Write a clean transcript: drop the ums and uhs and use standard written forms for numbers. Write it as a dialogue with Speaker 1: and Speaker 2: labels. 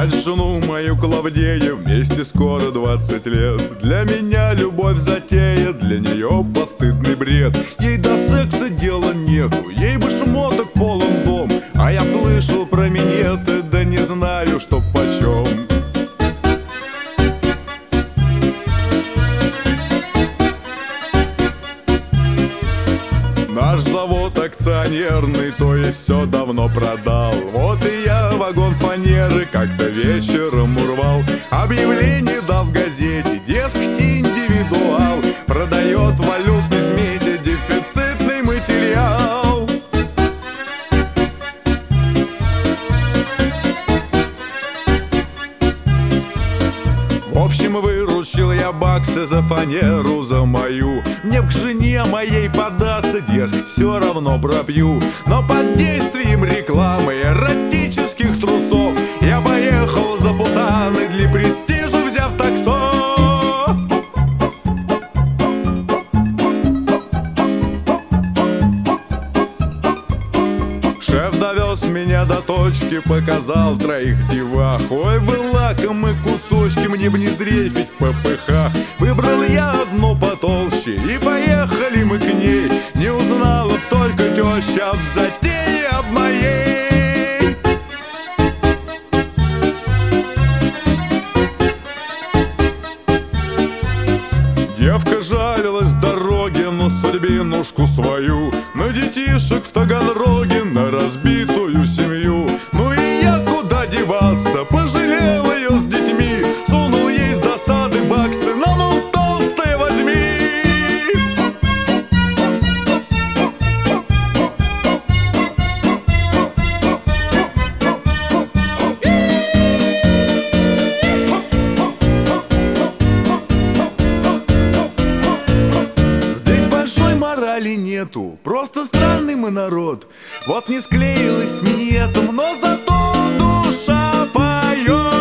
Speaker 1: Мать жену мою Клавдею, вместе скоро 20 лет. Для меня любовь затея, для нее постыдный бред. Ей до секса дела нету, ей бы шмоток полон дом. А я слышал про минеты, да не знаю, что почем. Наш завод акционерный, то есть все давно продал. Вот и я вагон фанеры как-то вечером урвал. Объявление дал в газете, дескать, индивидуал продает валютный с меди дефицитный материал. В общем, выручил я баксы за фанеру за мою. Мне к жене моей податься, дескать, все равно пропью. Но под действием рекламы эротических трусов я поехал за Путаны для престижа, взяв таксо. Шеф довез меня до точки, показал троих девах. Ой, вы лакомые кусочки, мне бы не сдрейфить в ППХ. Выбрал я одну потолще, и поехали мы к ней. Не узнала б только теща об затее об моей. Девка жалилась дороге на судьбинушку свою, на детишек в Таганроге, на разбитую семью. Ну и я куда деваться, пожалел ее с детьми. Сунул ей с досады баксы, на ну толстые возьми. Здесь большой морали нету, просто странный мы народ. Вот не склеилась с минетом, но зато душа поет.